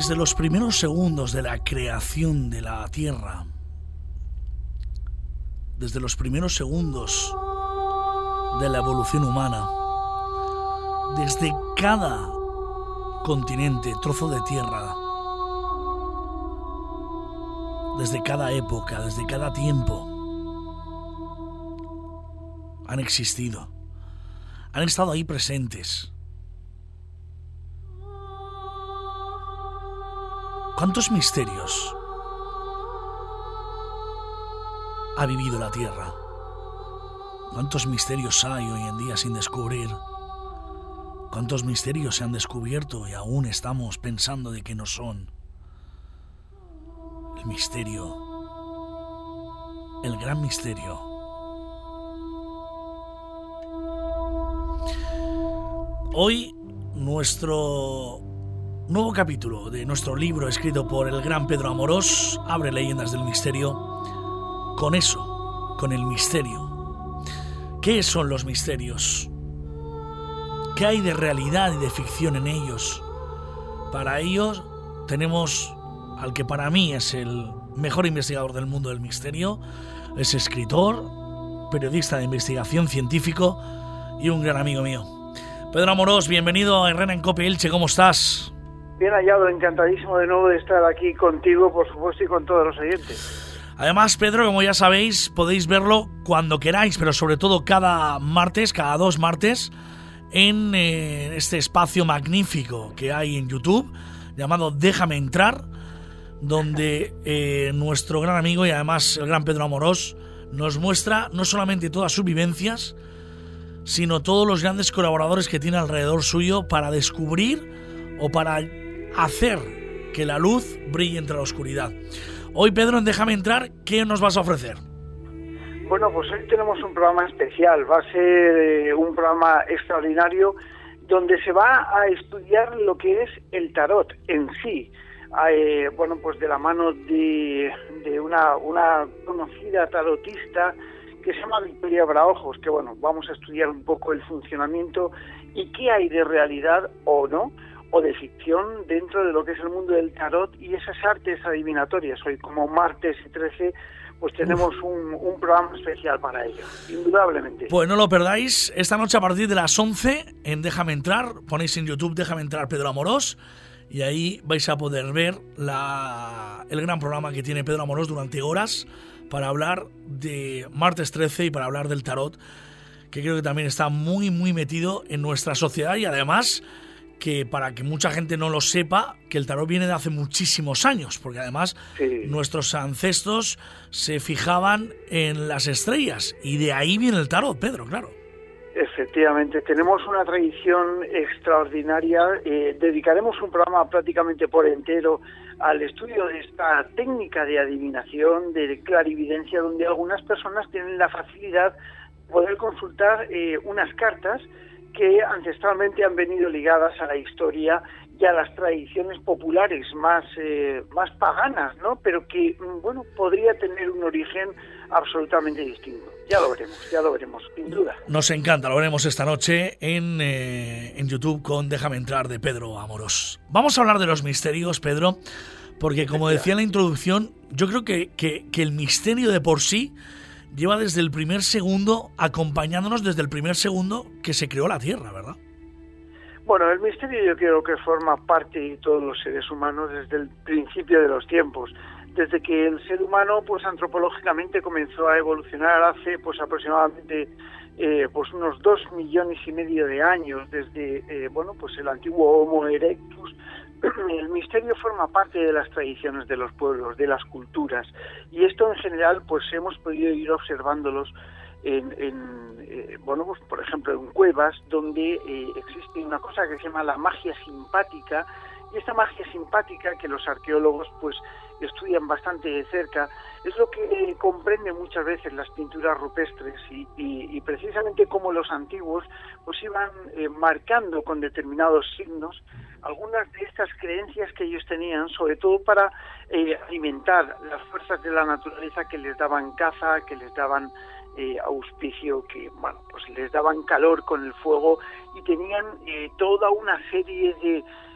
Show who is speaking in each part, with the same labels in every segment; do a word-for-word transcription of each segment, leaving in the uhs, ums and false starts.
Speaker 1: Desde los primeros segundos de la creación de la Tierra, desde los primeros segundos de la evolución humana, desde cada continente, trozo de tierra, desde cada época, desde cada tiempo, han existido, han estado ahí presentes. ¿Cuántos misterios ha vivido la Tierra? ¿Cuántos misterios hay hoy en día sin descubrir? ¿Cuántos misterios se han descubierto y aún estamos pensando de que no son? El misterio, el gran misterio. Hoy nuestro nuevo capítulo de nuestro libro escrito por el gran Pedro Amorós abre Leyendas del Misterio con eso, con el misterio. ¿Qué son los misterios? ¿Qué hay de realidad y de ficción en ellos? Para ellos tenemos al que para mí es el mejor investigador del mundo del misterio, es escritor, periodista de investigación, científico y un gran amigo mío. Pedro Amorós, bienvenido a Herrera en Cope Elche, ¿cómo estás?
Speaker 2: Bien hallado, encantadísimo de nuevo de estar aquí contigo, por supuesto, y con todos los oyentes.
Speaker 1: Además, Pedro, como ya sabéis, podéis verlo cuando queráis, pero sobre todo cada martes, cada dos martes, en eh, este espacio magnífico que hay en YouTube, llamado Déjame Entrar, donde eh, nuestro gran amigo y además el gran Pedro Amorós nos muestra no solamente todas sus vivencias, sino todos los grandes colaboradores que tiene alrededor suyo para descubrir o para hacer que la luz brille entre la oscuridad. Hoy, Pedro, en Déjame Entrar, ¿qué nos vas a ofrecer?
Speaker 2: Bueno, pues hoy tenemos un programa especial, va a ser eh, un programa extraordinario donde se va a estudiar lo que es el tarot en sí. Eh, bueno, pues de la mano de, de una, una conocida tarotista que se llama Victoria Braojos, que bueno, vamos a estudiar un poco el funcionamiento y qué hay de realidad o no, o de ficción dentro de lo que es el mundo del tarot y esas artes adivinatorias. Hoy, como martes y trece, pues tenemos un, un programa especial para ello, indudablemente.
Speaker 1: Pues no lo perdáis, esta noche a partir de las once en Déjame Entrar, ponéis en YouTube Déjame Entrar Pedro Amorós y ahí vais a poder ver la, el gran programa que tiene Pedro Amorós durante horas para hablar de martes trece y para hablar del tarot, que creo que también está muy muy metido en nuestra sociedad y además que para que mucha gente no lo sepa, que el tarot viene de hace muchísimos años, porque además sí, nuestros ancestros se fijaban en las estrellas y de ahí viene el tarot, Pedro, claro.
Speaker 2: Efectivamente, tenemos una tradición extraordinaria, eh, dedicaremos un programa prácticamente por entero al estudio de esta técnica de adivinación, de clarividencia, donde algunas personas tienen la facilidad de poder consultar eh, unas cartas que ancestralmente han venido ligadas a la historia y a las tradiciones populares más eh, más paganas, ¿no? Pero que, bueno, podría tener un origen absolutamente distinto. Ya lo veremos, ya lo veremos, sin duda.
Speaker 1: Nos encanta, lo veremos esta noche en, eh, en YouTube con Déjame Entrar de Pedro Amorós. Vamos a hablar de los misterios, Pedro, porque como decía en la introducción, yo creo que, que, que el misterio de por sí lleva desde el primer segundo, acompañándonos desde el primer segundo que se creó la Tierra, ¿verdad?
Speaker 2: Bueno, el misterio yo creo que forma parte de todos los seres humanos desde el principio de los tiempos. Desde que el ser humano, pues antropológicamente comenzó a evolucionar hace pues aproximadamente eh, pues unos dos millones y medio de años, desde eh, bueno pues el antiguo Homo erectus. El misterio forma parte de las tradiciones de los pueblos, de las culturas, y esto en general pues hemos podido ir observándolos en, en eh, bueno pues por ejemplo en cuevas donde eh, existe una cosa que se llama la magia simpática, y esta magia simpática que los arqueólogos pues estudian bastante de cerca es lo que eh, comprende muchas veces las pinturas rupestres y, y, y precisamente cómo los antiguos pues iban eh, marcando con determinados signos algunas de estas creencias que ellos tenían, sobre todo para eh, alimentar las fuerzas de la naturaleza que les daban caza, que les daban eh, auspicio, que bueno, pues les daban calor con el fuego, y tenían eh, toda una serie de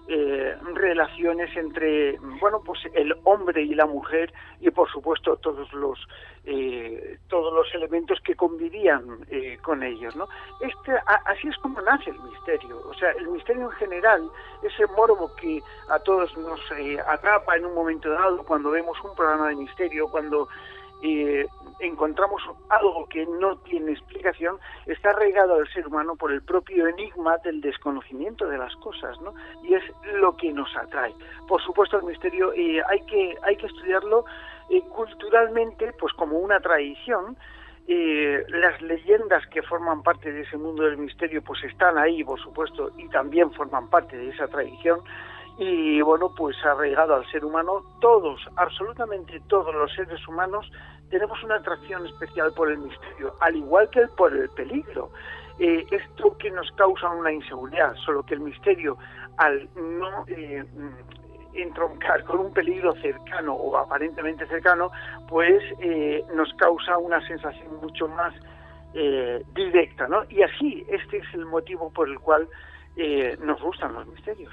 Speaker 2: eh, relaciones entre, bueno, pues el hombre y la mujer y, por supuesto, todos los eh, todos los elementos que convivían eh, con ellos, ¿no? Este, a, así es como nace el misterio. O sea, el misterio en general, ese morbo que a todos nos eh, atrapa en un momento dado cuando vemos un programa de misterio, cuando eh, encontramos algo que no tiene explicación, está arraigado al ser humano por el propio enigma del desconocimiento de las cosas, ¿no? Y es lo que nos atrae. Por supuesto, el misterio eh, hay que hay que estudiarlo eh, culturalmente, pues como una tradición. Eh, las leyendas que forman parte de ese mundo del misterio pues están ahí, por supuesto, y también forman parte de esa tradición. Y bueno, pues arraigado al ser humano, todos, absolutamente todos los seres humanos tenemos una atracción especial por el misterio, al igual que por el peligro. Eh, esto que nos causa una inseguridad, solo que el misterio, al no eh, entroncar con un peligro cercano o aparentemente cercano, pues eh, nos causa una sensación mucho más eh, directa, ¿no? Y así, este es el motivo por el cual eh, nos gustan los misterios.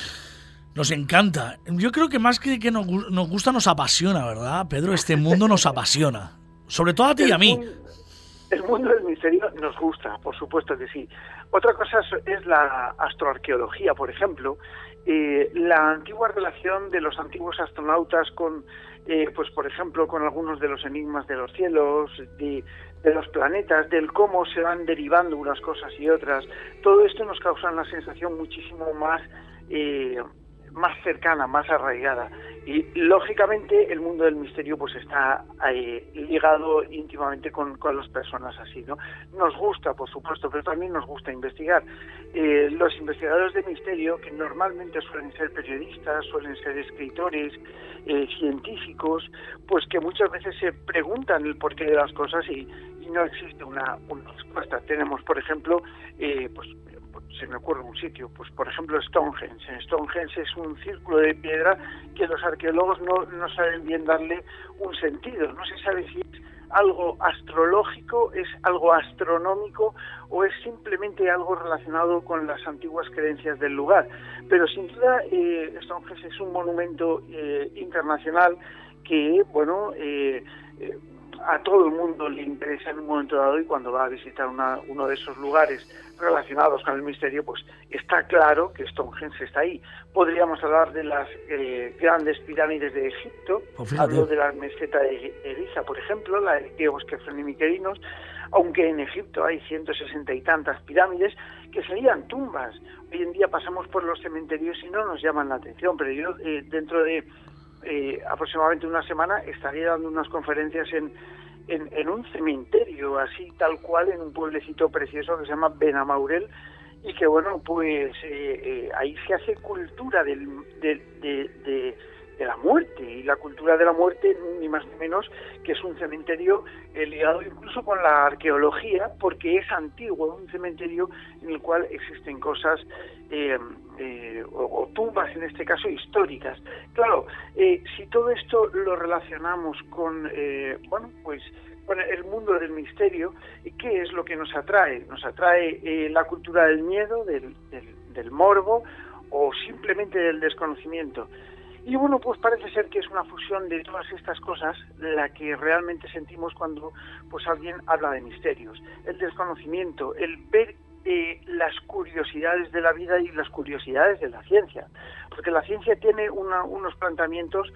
Speaker 1: Nos encanta. Yo creo que más que, que nos, nos gusta, nos apasiona, ¿verdad, Pedro? Este mundo nos apasiona. Sobre todo a ti y a mí.
Speaker 2: Mundo, el mundo del misterio nos gusta, por supuesto que sí. Otra cosa es la astroarqueología, por ejemplo. Eh, la antigua relación de los antiguos astronautas con, eh, pues por ejemplo, con algunos de los enigmas de los cielos, de, de los planetas, del cómo se van derivando unas cosas y otras. Todo esto nos causa una sensación muchísimo más... Eh, más cercana, más arraigada, y lógicamente el mundo del misterio pues está eh, ligado íntimamente con, con las personas así, ¿no? Nos gusta, por supuesto, pero también nos gusta investigar. Eh, los investigadores de misterio, que normalmente suelen ser periodistas, suelen ser escritores, eh, científicos, pues que muchas veces se preguntan el porqué de las cosas y, y no existe una, una respuesta. Tenemos, por ejemplo, eh, pues se me ocurre un sitio, pues por ejemplo Stonehenge. Stonehenge es un círculo de piedra que los arqueólogos no, no saben bien darle un sentido. No se sabe si es algo astrológico, es algo astronómico o es simplemente algo relacionado con las antiguas creencias del lugar. Pero sin duda eh, Stonehenge es un monumento eh, internacional que, bueno, eh, eh, a todo el mundo le interesa en un momento dado, y cuando va a visitar una, uno de esos lugares relacionados con el misterio, pues está claro que Stonehenge está ahí. Podríamos hablar de las eh, grandes pirámides de Egipto, oh, hablo de la meseta de Giza, por ejemplo, la de Keops, Kefren y Mykerinos, aunque en Egipto hay ciento sesenta y tantas pirámides que serían tumbas. Hoy en día pasamos por los cementerios y no nos llaman la atención, pero yo eh, dentro de Eh, aproximadamente una semana estaré dando unas conferencias en, en, en un cementerio, así tal cual, en un pueblecito precioso que se llama Benamaurel, y que bueno, pues eh, eh, ahí se hace cultura del, de, de, de, de la muerte, y la cultura de la muerte ni más ni menos que es un cementerio eh, ligado incluso con la arqueología, porque es antiguo, un cementerio en el cual existen cosas eh, Eh, o, o tumbas, en este caso históricas. Claro, eh, si todo esto lo relacionamos con, eh, bueno, pues con el mundo del misterio, ¿qué es lo que nos atrae? Nos atrae eh, la cultura del miedo, del, del, del morbo, o simplemente del desconocimiento. Y bueno, pues parece ser que es una fusión de todas estas cosas la que realmente sentimos cuando pues alguien habla de misterios. El desconocimiento, el ver Eh, las curiosidades de la vida y las curiosidades de la ciencia, porque la ciencia tiene una, unos planteamientos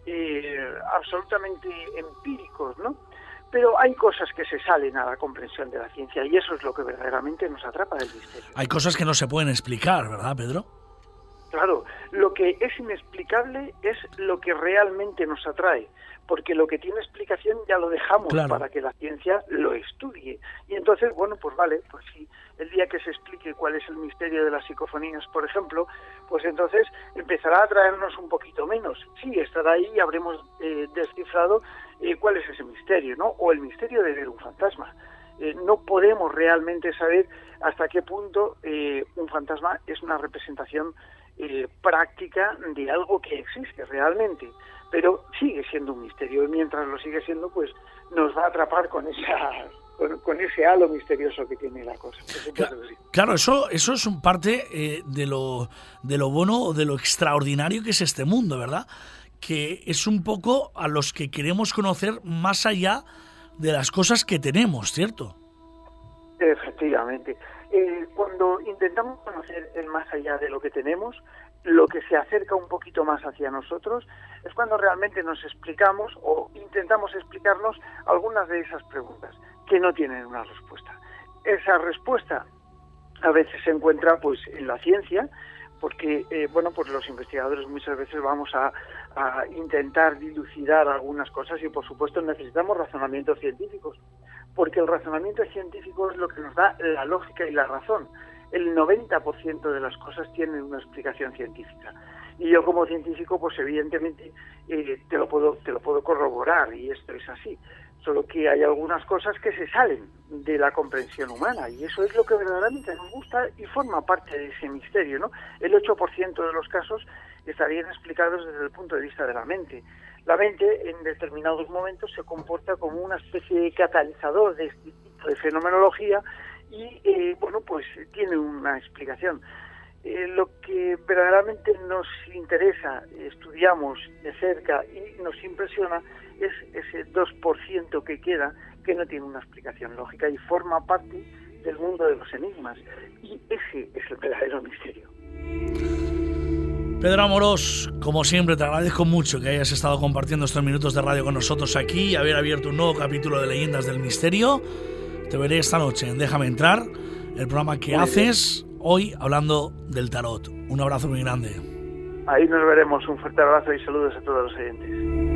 Speaker 2: eh, absolutamente empíricos, ¿no? Pero hay cosas que se salen a la comprensión de la ciencia, y eso es lo que verdaderamente nos atrapa del misterio.
Speaker 1: Hay cosas que no se pueden explicar, ¿verdad, Pedro?
Speaker 2: Claro, lo que es inexplicable es lo que realmente nos atrae, porque lo que tiene explicación ya lo dejamos claro. para que la ciencia lo estudie. Y entonces, bueno, pues vale, pues sí, el día que se explique cuál es el misterio de las psicofonías, por ejemplo, pues entonces empezará a atraernos un poquito menos. Sí, estará ahí y habremos eh, descifrado eh, cuál es ese misterio, ¿no? O el misterio de ver un fantasma. Eh, no podemos realmente saber hasta qué punto eh, un fantasma es una representación eh, práctica de algo que existe realmente, pero sigue siendo un misterio, y mientras lo sigue siendo, pues nos va a atrapar con esa con, con ese halo misterioso que tiene la cosa.
Speaker 1: Claro, claro, eso, eso es un parte eh, de lo de lo bueno o de lo extraordinario que es este mundo, ¿verdad? Que es un poco a los que queremos conocer más allá de las cosas que tenemos, ¿cierto?
Speaker 2: Efectivamente. Eh, cuando intentamos conocer el más allá de lo que tenemos, lo que se acerca un poquito más hacia nosotros es cuando realmente nos explicamos o intentamos explicarnos algunas de esas preguntas que no tienen una respuesta. Esa respuesta a veces se encuentra pues en la ciencia, porque eh, bueno, pues los investigadores muchas veces vamos a, a intentar dilucidar algunas cosas y por supuesto necesitamos razonamientos científicos, porque el razonamiento científico es lo que nos da la lógica y la razón. El noventa por ciento de las cosas tienen una explicación científica. Y yo como científico, pues evidentemente eh, te lo puedo te lo puedo corroborar, y esto es así. Solo que hay algunas cosas que se salen de la comprensión humana, y eso es lo que verdaderamente nos gusta y forma parte de ese misterio, ¿no? El ocho por ciento de los casos estarían explicados desde el punto de vista de la mente. La mente, en determinados momentos, se comporta como una especie de catalizador de este tipo de fenomenología y, eh, bueno, pues tiene una explicación. Eh, lo que verdaderamente nos interesa, estudiamos de cerca y nos impresiona es ese dos por ciento que queda, que no tiene una explicación lógica y forma parte del mundo de los enigmas. Y ese es el verdadero misterio.
Speaker 1: Pedro Amorós, como siempre, te agradezco mucho que hayas estado compartiendo estos minutos de radio con nosotros aquí y haber abierto un nuevo capítulo de Leyendas del Misterio. Te veré esta noche en Déjame Entrar, el programa que muy haces bien. Hoy hablando del tarot. Un abrazo muy grande.
Speaker 2: Ahí nos veremos. Un fuerte abrazo y saludos a todos los oyentes.